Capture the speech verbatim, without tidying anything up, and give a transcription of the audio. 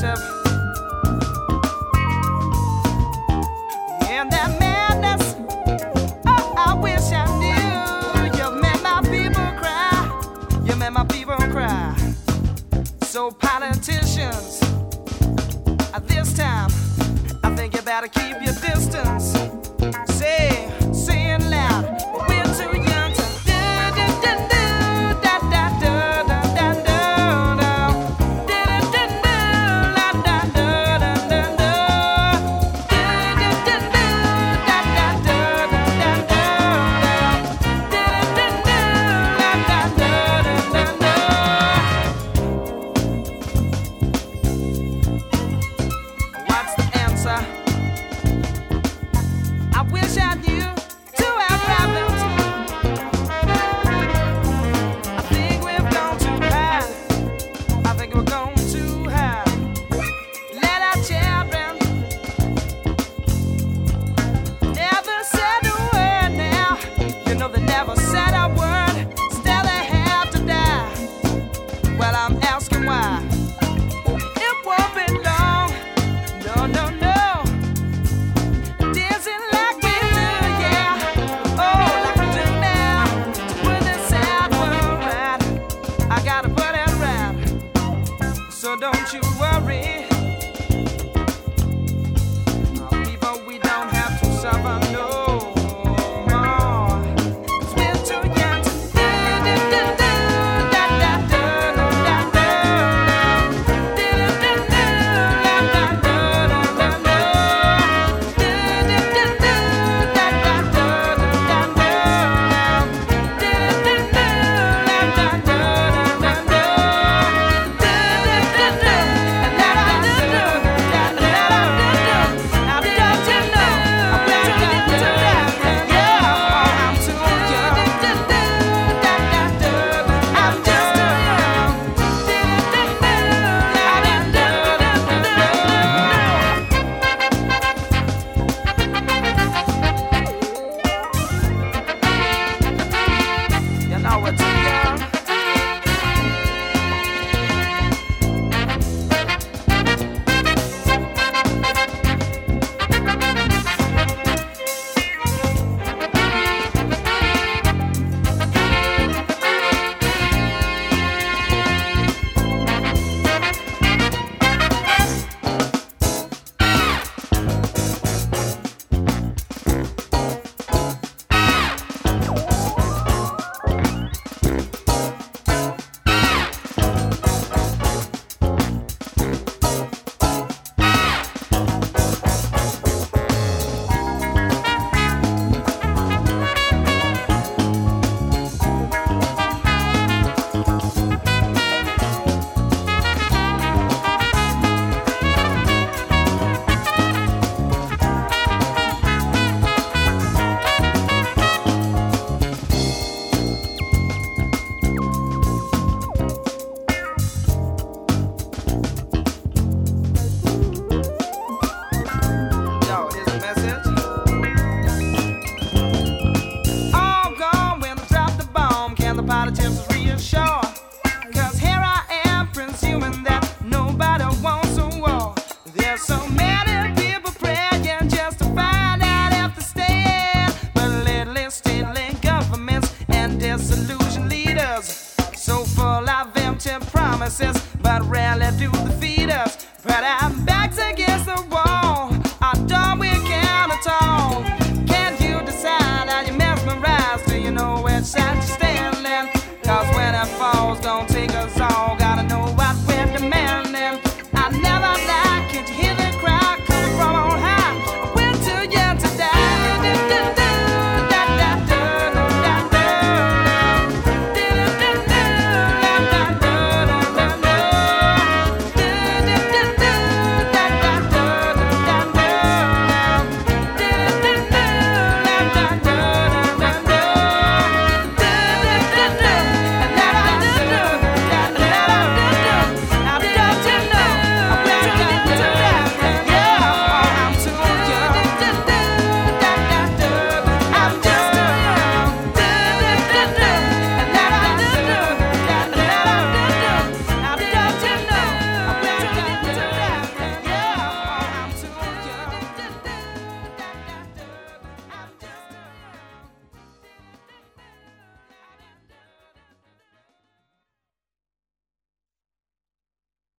preventive. In that madness, oh, I wish I knew. You made my people cry. You made my people cry. So politicians, at this time, I think you better keep your distance. Say, say it loud. We're too young to do, do, do, do, da, da, do, da, da, do, do. Do, do, do, do, la, da, do, da, da, do. Do, do, do, do, da, da, do, da, da, do, do. Do, do, do, do, la, da, do, da, da, do. What's the answer? I wish I knew to our problems. I think we've gone too high. I think we're going too high. Let our children never said a word now. You know they never said a word. Still they have to die. Well, I'm asking why. It won't be long. No, no, no. Dancing like we do, yeah. Oh, like we do now. To put this sad world right, I gotta put it right. So don't you worry. Uh, People, we don't have to suffer no more. 'Cause we're too young to do, do, do, do, da, da, do, do, da, do, do. Do, do, do, do, la, da, do, da, da, do. Do, do, do, do, da, da, do, da, da, do. Do, do, do, la, da, do, da, da, do. Do, do, do, la, da, do, da, da, do. Now don't you know I'm ready to do that? Yeah, I'm too young. Da, da, do. I'm just too young. Do, do, do, la, da, do, da, da, do. You know we're too young. Yo, here's a message. All gone when I drop the bomb. Can the politicians reassure? 'Cause here I am presuming that nobody wants a war. There's so many people praying just to find out if they stand. But lately stealing governments and disillusioned leaders, so full of empty promises, but rarely do they feed us. Put our backs against the wall, our door we can't at all. Can you decide? Are you mesmerized? Do you know which side to stand?